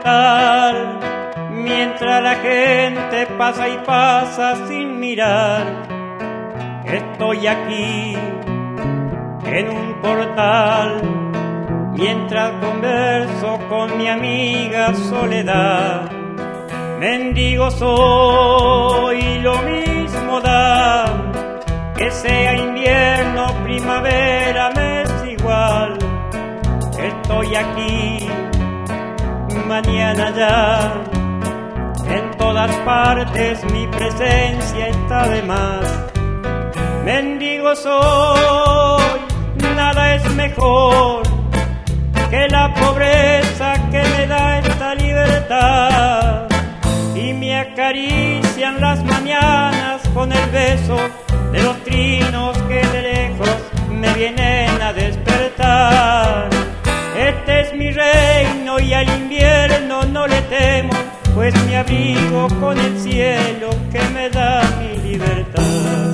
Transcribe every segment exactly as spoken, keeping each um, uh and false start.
portal, mientras la gente pasa y pasa sin mirar. Estoy aquí en un portal, mientras converso con mi amiga Soledad. Mendigo soy, lo mismo da, que sea invierno, primavera, me es igual. Estoy aquí, mañana ya, en todas partes mi presencia está de más. Mendigo soy, nada es mejor que la pobreza que me da esta libertad. Y me acarician las mañanas con el beso de los trinos que de lejos me vienen a despertar. Este es mi reino y al invierno no le temo, pues me abrigo con el cielo que me da mi libertad.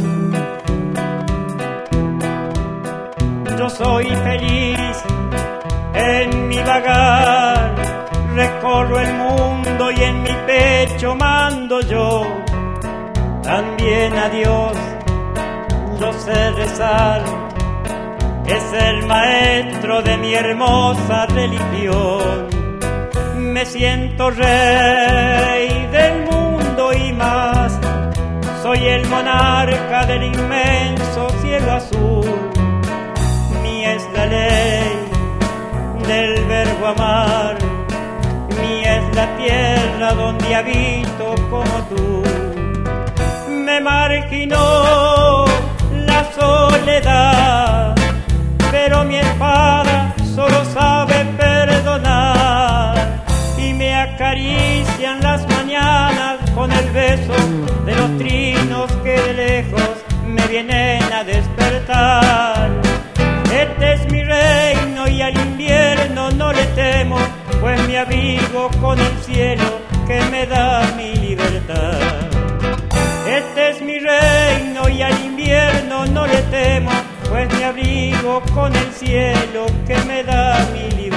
Yo soy feliz en mi vagar, recorro el mundo y en mi pecho mando yo. También a Dios yo sé rezar, es el maestro de mi hermosa religión. Me siento rey del mundo y más, soy el monarca del inmenso cielo azul. Mía es la ley del verbo amar, mía es la tierra donde habito como tú. Me marginó la soledad, pero mi espada solo sabe perdonar. Y me acarician las mañanas con el beso de los trinos que de lejos me vienen a despertar. Este es mi reino y al invierno no le temo, pues me abrigo con el cielo que me da mi libertad. Este es mi reino y al invierno no le temo, pues me abrigo con el cielo que me da mi libertad.